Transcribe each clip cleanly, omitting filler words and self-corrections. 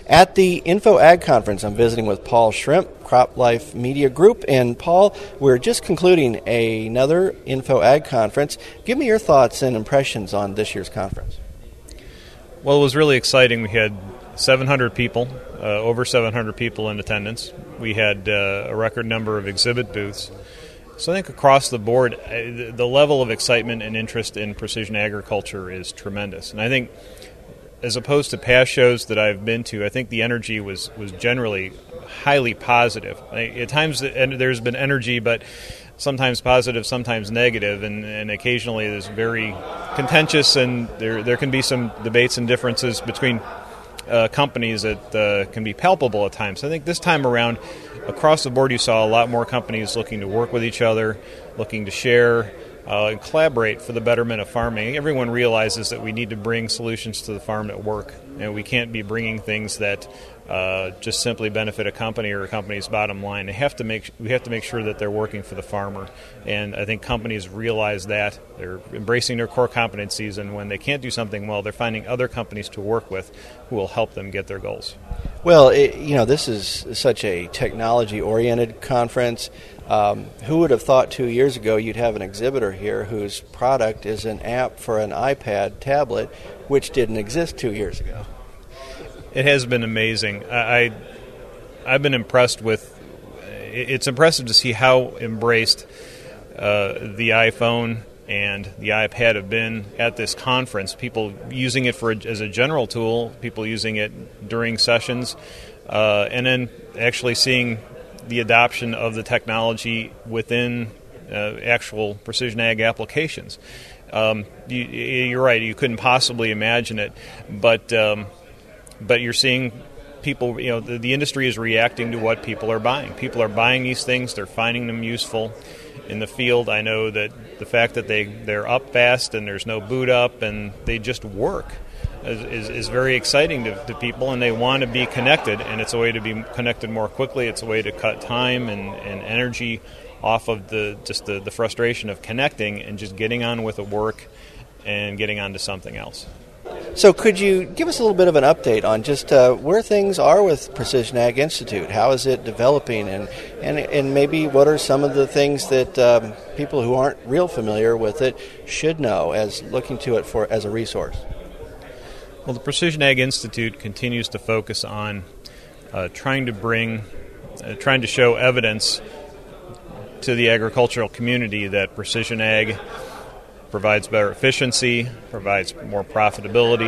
At the Info Ag Conference, I'm visiting with Paul Shrimp, Crop Life Media Group. And Paul, we're just concluding another Info Ag Conference. Give me your thoughts and impressions on this year's conference. Well, it was really exciting. We had 700 people, over 700 people in attendance. We had a record number of exhibit booths. So I think across the board, the level of excitement and interest in precision agriculture is tremendous. And I think as opposed to past shows that I've been to, I think the energy was generally highly positive. At times there's been energy, but sometimes positive, sometimes negative, and occasionally there's very contentious, and there can be some debates and differences between companies that can be palpable at times. I think this time around, across the board, you saw a lot more companies looking to work with each other, looking to share and collaborate for the betterment of farming. Everyone realizes that we need to bring solutions to the farm at work, and we can't be bringing things that just simply benefit a company or a company's bottom line. We have to make sure that they're working for the farmer, and I think companies realize that. They're embracing their core competencies, and when they can't do something well, they're finding other companies to work with who will help them get their goals. Well, this is such a technology-oriented conference. Who would have thought 2 years ago you'd have an exhibitor here whose product is an app for an iPad tablet, which didn't exist 2 years ago? It has been amazing. I've been impressed with. It's impressive to see how embraced the iPhone and the iPad have been at this conference. People using it as a general tool, people using it during sessions, and then actually seeing the adoption of the technology within actual precision ag applications. You're right, you couldn't possibly imagine it, but you're seeing people, the industry is reacting to what people are buying. People are buying these things, they're finding them useful in the field. I know that the fact that they're up fast and there's no boot up and they just work is very exciting to people, and they want to be connected, and it's a way to be connected more quickly. It's a way to cut time and energy off of the frustration of connecting and just getting on with the work and getting on to something else. So could you give us a little bit of an update on just where things are with Precision Ag Institute? How is it developing, and maybe what are some of the things that people who aren't real familiar with it should know as looking to it as a resource? Well, the Precision Ag Institute continues to focus on trying to show evidence to the agricultural community that precision ag provides better efficiency, provides more profitability,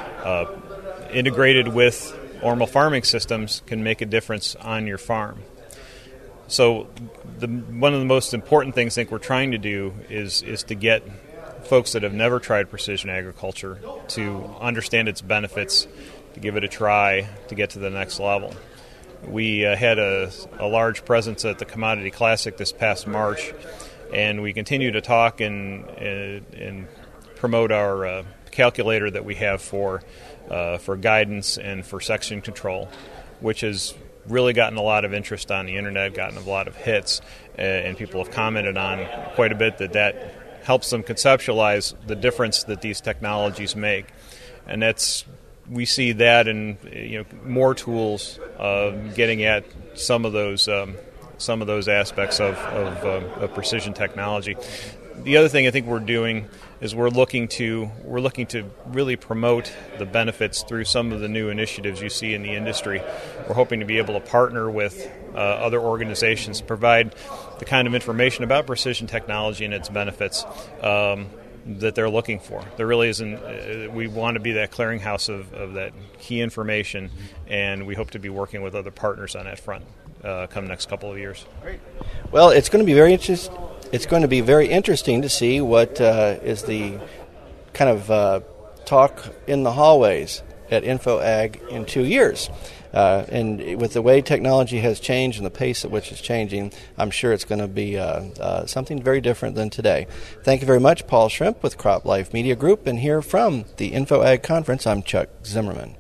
integrated with normal farming systems can make a difference on your farm. So one of the most important things I think we're trying to do is to get folks that have never tried precision agriculture to understand its benefits, to give it a try, to get to the next level. We had a large presence at the Commodity Classic this past March, and we continue to talk and promote our calculator that we have for guidance and for section control, which has really gotten a lot of interest on the internet, gotten a lot of hits, and people have commented on quite a bit that helps them conceptualize the difference that these technologies make. And we see that in more tools getting at some of those aspects of precision technology. The other thing I think we're doing is we're looking to really promote the benefits through some of the new initiatives you see in the industry. We're hoping to be able to partner with other organizations to provide the kind of information about precision technology and its benefits that they're looking for. There really isn't. We want to be that clearinghouse of that key information, and we hope to be working with other partners on that front come next couple of years. Great. Well, it's going to be very interesting. It's going to be very interesting to see what is the kind of talk in the hallways at Info Ag in 2 years. And with the way technology has changed and the pace at which it's changing, I'm sure it's going to be something very different than today. Thank you very much, Paul Shrimp with Crop Life Media Group. And here from the Info Ag Conference, I'm Chuck Zimmerman.